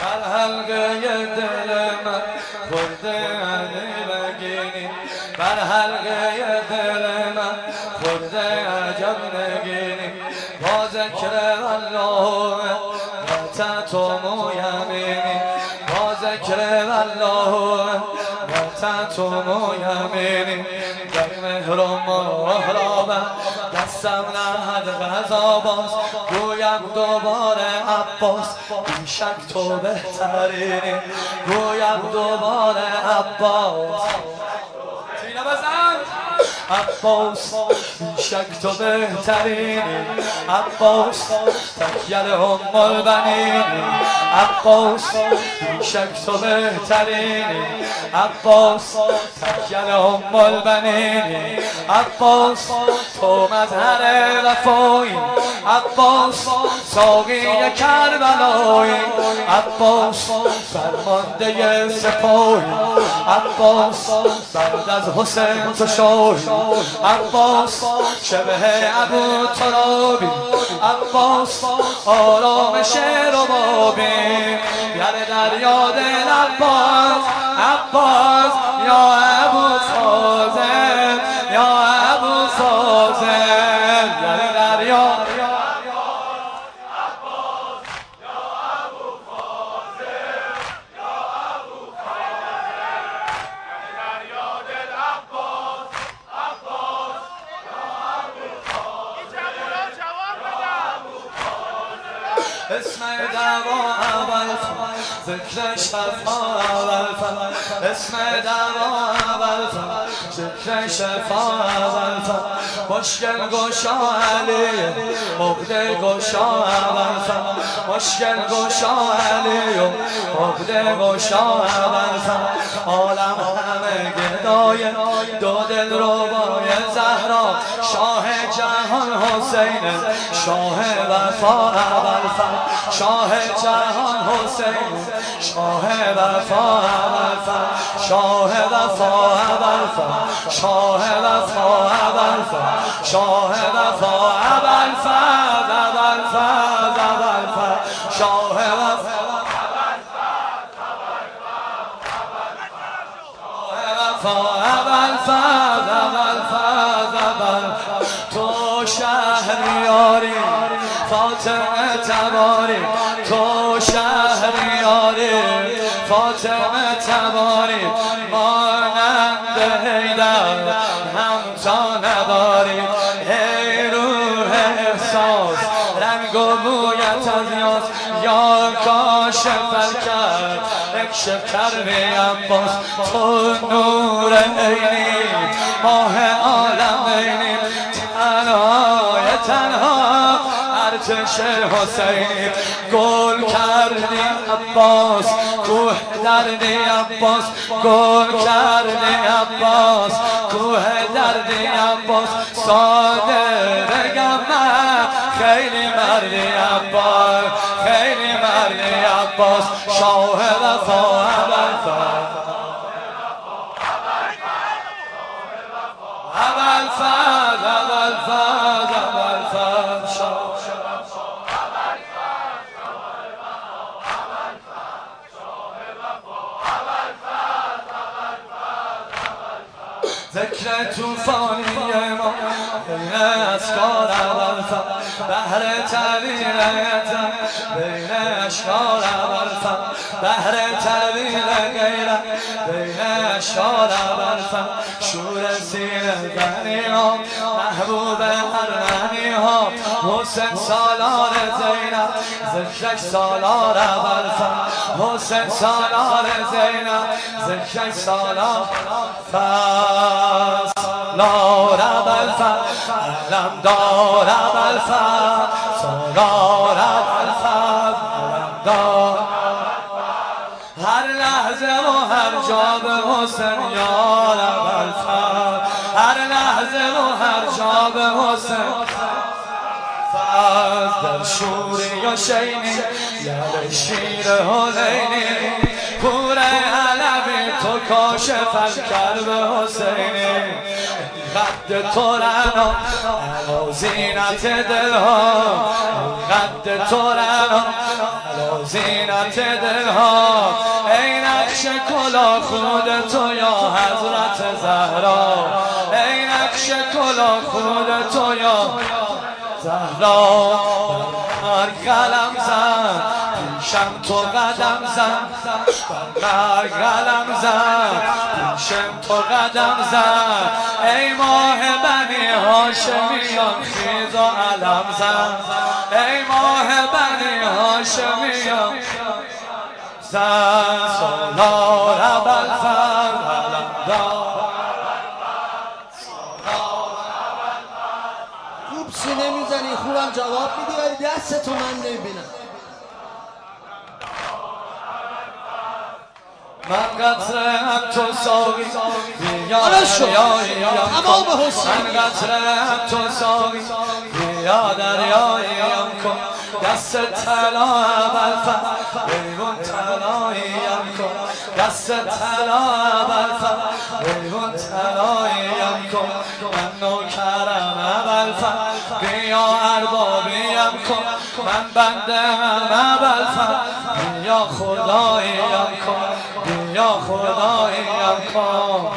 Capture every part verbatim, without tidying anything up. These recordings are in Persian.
بر حلقه دل من خورده نگینی، بر حلقه دل من خورده عجب نگینی. با ذکر الله وتتم یمینی، با ذکر الله وتتم یمینی. در مهر و محرابم دستم نهد غذا باز، گویم دوباره عباس بیشک تو بهترینی، گویم دوباره عباس سینه بزن عباس بیشک تو بهترینی، عباس تکیل ام البنینی، عباس بیشک تو بهترینی، عباس تکیل ام البنینی. عباس تو مظهر وفایی، عباس ساقی کربلایی، عباس فرمانده سپاهی، عباس بعد از حسین تو شاهی، عباس شبه ابو ترابی، عباس آرامش ربابی. گر دریا دل عباس، عباس یا ابو فاضل، یا ابو فاضل. گر دریا اسم دوا اول ذکر شفا اول اسم دوا اول ذکر شفا اول مشکل گشا علی عقده گشا اول مشکل گشا علی عقده گشا اول عالم همه گدای دو دل ربای زهرا شاه جهان حسین شاه وفا اول شاه جهان حسین شاه وفا اول شاه وفا اول شاه وفا اول شاه وفا اول اول اول شاه وفا اول اول تو شهریاری فاطمه تباری، تو شهریاری فاطمه تباری. مانند حیدر همتا نداری، ای روح احساس رنگ و بویت از یاس، یا کاشف الکرب اکشف کرب عباس. تو نور عینی ماه عالمینی، تنهای تنها ارتش حسینی. گل کردی عباس کوه دردی عباس، گل کردی عباس کوه دردی عباس. ساده بگم من خیلی مردی عباس، خیلی مردی عباس. شاه وفا اول اول فاز اول فاز اول فاز شاه ذکر توفانی ما بین اسکار اول فاز، بحر طویل بین اشکار اول فاز، بحر طویل غیرت بین اشکار اول فاز. شور سینه بنی ها محبوب ارمنی ها، حسین سالار زینب ذکرش سالار اول فاز، حسین سالار زینب ذکرش سالار فاز. سالار اول فاز علم دار اول فاز، سالار اول فاز علم دار. هر لحظه و هر جا به حسین یار اول فاز، هر لحظه و هر جا به حسین فاز. در شوری و شینی یاد شیر حسینی، پور علوی تو کاشف الکرب حسینی. خد تو رنا زینت دل ها، خد تحت تو رنا علا زینت دلها ای نقش کلا خود تو یا حضرت زهرا ای نقش کلا خود تو یا زهرا هر قلم زن پیشم تو قدم زن هر قلم زن پیشم تو قدم زن ای ماه بنی هاشمیان خیز و علم زن ای ماه بنی هاشمیان زن سالار ابوالفضل علمدار خوب سینه میزنی خوبم جواب میدی ولی دست تو من نمیبینم من قطره‌ام تو ساقی بیا دریاییم کن من قطره‌ام تو ساقی بیا دریاییم کن دست طلا ابوالفضل ایوان طلاییم کن دست طلا ابوالفضل ایوان طلاییم کن من نوکرم ابوالفضل بیا اربابیم کن من بنده‌ام ابوالفضل بیا خداییم کن بیا خداییم کن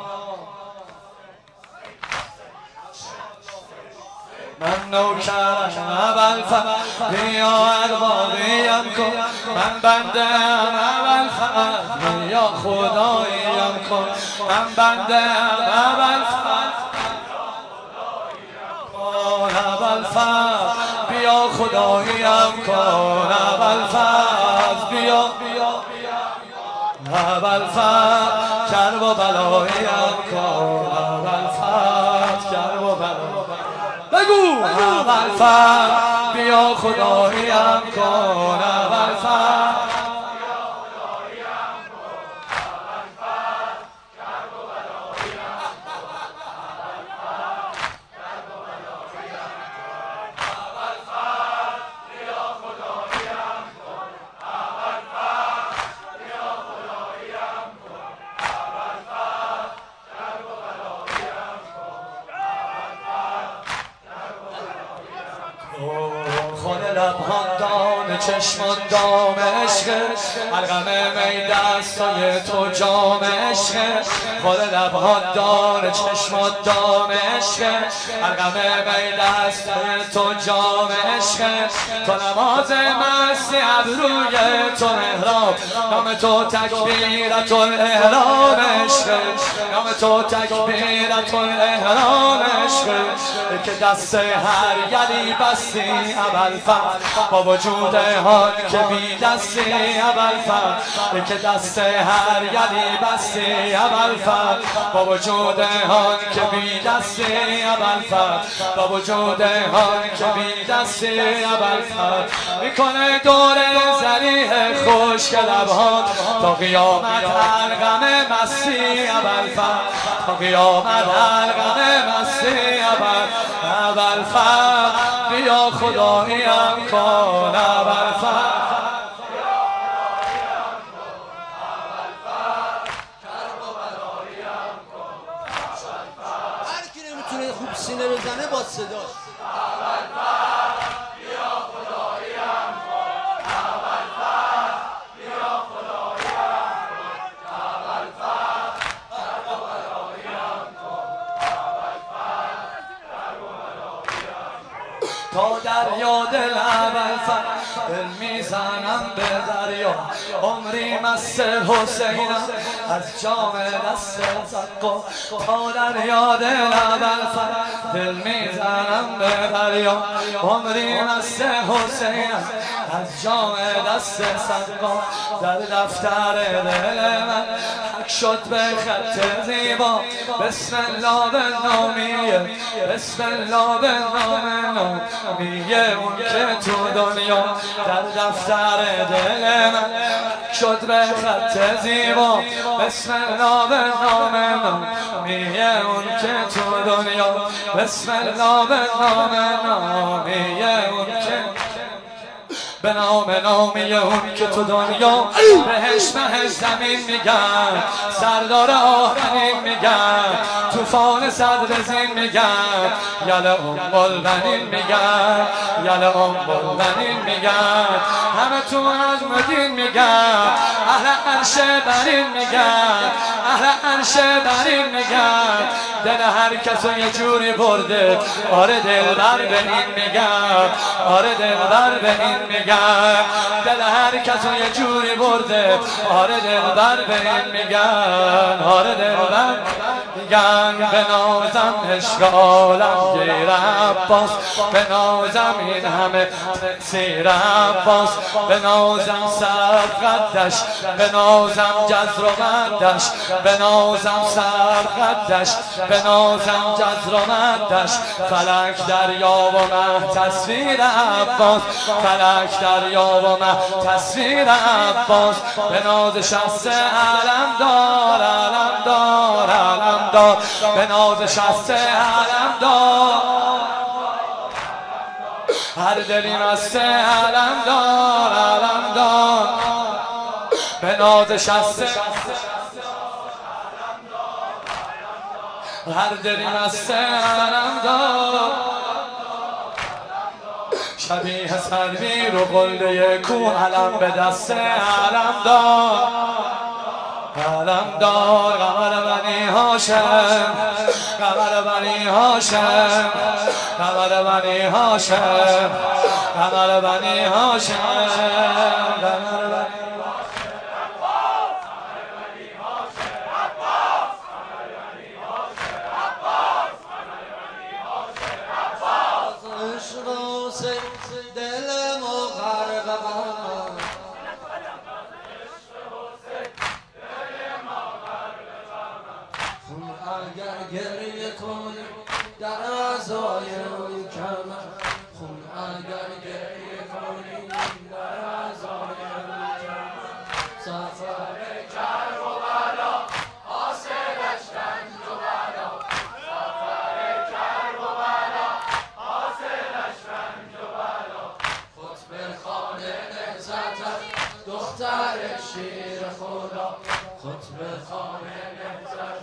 من نوکرم ابوالفضل بیا اربابیم کن من بنده‌ام ابوالفضل بیا خداییم کن من بنده‌ام ابوالفضل ابوالفضل بیا خداییم کن ابوالفضل بیا ابوالفضل کرب و بلاییم کن ابوالفضل کرب و بلاییم بگو ابوالفضل بیا خداییم کن ابوالفضل خود لبهان دان چشمان دام عشق الغم می دستای تو جام عشق خود لبهان دان چشمان دام عشق الغم می دستای تو جام عشق تو نماز مستی ابروی تو محراب نام تو تکبیرت الاحرام عشق نام تو تکبیرت الاحرام عشق که دست هر یلی بستی ابوالفضل با وجود حال که بی دستی ابوالفضل که دست هر یلی بستی ابوالفضل با وجود حال که بی دستی ابوالفضل با وجود حال که بی دستی ابوالفضل میکنه دور زریح خشک لبهات تا قیامت الغم مستی ابوالفضل تا قیامت الغم مستی ابوالفضل بیا خداییم کن ابوالفضل هر کی نمیتونه خوب سینه بزنه با صداش تا دریا دل ابوالفضل دل میزنم به دریا عمری مست حسینم از جام دست زقا تا دریا دل ابوالفضل دل میزنم به دریا عمری مست حسینم از جام دست زقا در دفتر دل من حک شد به خط زیبا بسم الله به نامیه بسم الله به نام میگه اون که تو دنیا در دفتر دل من شد به خط زیبا بسم الله به نام من میگه اون که تو دنیا بسم الله به نام من میگه اون که به نام نامی اون که تو دنیا بهش مه زمین میگن، سردار آهنین میگن، توفان صدر زین میگن، یل ام البنین میگن، یل ام البنین میگن، همه تو از مدین میگن، اهل عرش برین میگن، اهل عرش برین میگن، دل هر کسو یه جوری برده، آره دل بر به این میگن، آره دل بر به این میگن، دل هر کسو یه جوری برده، آره دل بر به این میگن، آره دل بر میگن. به نازم عشق عالم گیر عباس، به نازم این همه تقصیر عباس، به نازم سر قدش، به نازم جزر و مدش، به نازم سر قدش، به نازم جزر و مدش، فلک دریا و مه تصویر عباس، فلک دریا و مه تصویر عباس، به ناز شست علم دار، علم دار، علم دار، به ناز شست علم دار، هر دلی مست علم دار، علم دار، به ناز شست هر دلی مست علم دار، شبیه سرویر و قله کوه علم به دست علم دار، علم دار، قمر بنی هاشم، قمر بنی هاشم، قمر بنی هاشم، قمر بنی هاشم، قمر بنی اگر گریه کنی در اعضای کمر، خون اگر گریه کنی در اعضای کمر، سفر کرب و بلا حاصلش رنج و بلا، سفر کرب و بلا حاصلش رنج و بلا، خطبه خانه نهضتش دختر شیر خدا، خطبه خانه نهضتش